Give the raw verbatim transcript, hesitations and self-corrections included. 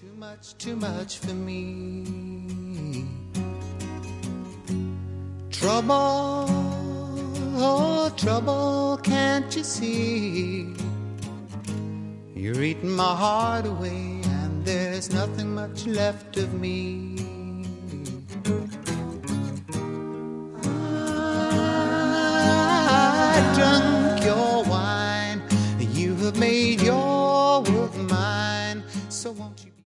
Too much, too much for me. Trouble, oh trouble, can't you see? You're eating my heart away, and there's nothing much left of me. I've drunk